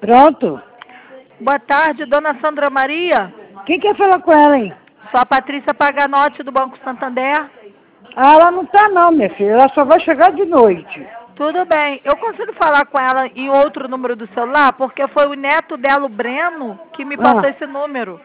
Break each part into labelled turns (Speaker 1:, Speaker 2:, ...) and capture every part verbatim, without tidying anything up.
Speaker 1: Pronto.
Speaker 2: Boa tarde, dona Sandra Maria.
Speaker 1: Quem quer falar com ela, hein?
Speaker 2: Sou a Patrícia Paganotti, do Banco Santander.
Speaker 1: Ah, ela não tá não, minha filha. Ela só vai chegar de noite.
Speaker 2: Tudo bem. Eu consigo falar com ela em outro número do celular? Porque foi o neto dela, o Breno, que me passou
Speaker 1: Ah.
Speaker 2: esse número.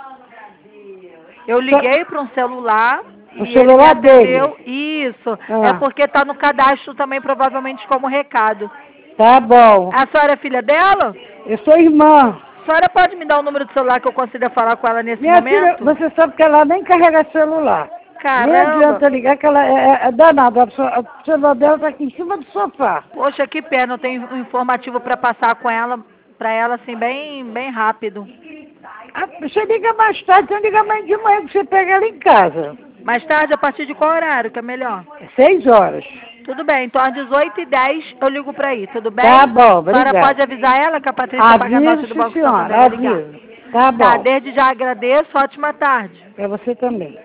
Speaker 2: Eu liguei para um celular
Speaker 1: O
Speaker 2: e ele me
Speaker 1: celular
Speaker 2: atendeu.
Speaker 1: dele.
Speaker 2: Isso.
Speaker 1: Ah.
Speaker 2: É porque está no cadastro também, provavelmente, como recado.
Speaker 1: Tá bom.
Speaker 2: A senhora é filha dela?
Speaker 1: Eu sou irmã.
Speaker 2: A senhora pode me dar o número do celular que eu consiga falar com ela nesse
Speaker 1: Minha filha,
Speaker 2: momento?
Speaker 1: você sabe que ela nem carrega celular. Nem
Speaker 2: Caramba!
Speaker 1: adianta ligar que ela é, é, é danada. O celular dela tá aqui em cima do sofá.
Speaker 2: Poxa, que pena. Eu tenho um informativo para passar com ela, para ela, assim, bem, bem rápido.
Speaker 1: Ah, você liga mais tarde, então liga mais de manhã que você pega ela em casa.
Speaker 2: Mais tarde, a partir de qual horário que é melhor?
Speaker 1: Seis horas.
Speaker 2: Tudo bem, então às dezoito e dez eu ligo para aí, tudo bem?
Speaker 1: Tá bom,
Speaker 2: A senhora
Speaker 1: obrigada.
Speaker 2: pode avisar ela que a Patrícia Paganotti do
Speaker 1: Aviso,
Speaker 2: Banco
Speaker 1: senhora,
Speaker 2: Santander vai ligar?
Speaker 1: aviso. Tá bom.
Speaker 2: Tá, desde já agradeço, ótima tarde.
Speaker 1: Pra você também.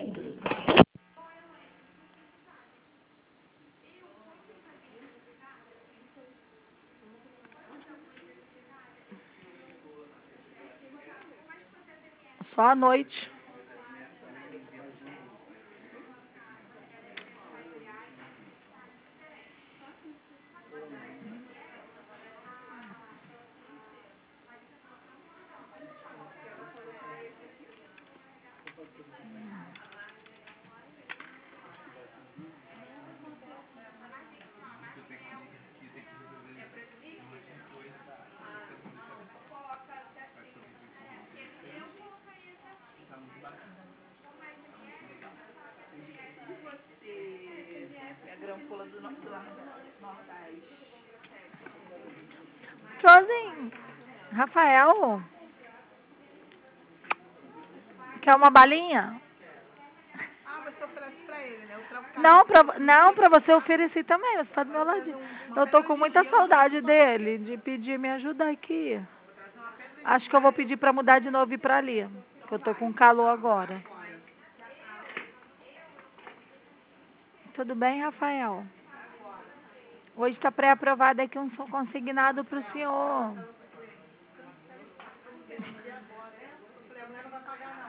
Speaker 2: Só à noite. Josinho, Rafael, quer uma balinha?
Speaker 3: Ah, você oferece pra ele, né? O troco
Speaker 2: Não, pra, não, pra você oferecer também, você tá do meu ladinho. Eu tô com muita saudade dele, de pedir me ajudar aqui. Acho que eu vou pedir pra mudar de novo e ir pra ali, que eu tô com calor agora. Tudo bem, Rafael? Hoje está pré-aprovado aqui um som consignado para o senhor.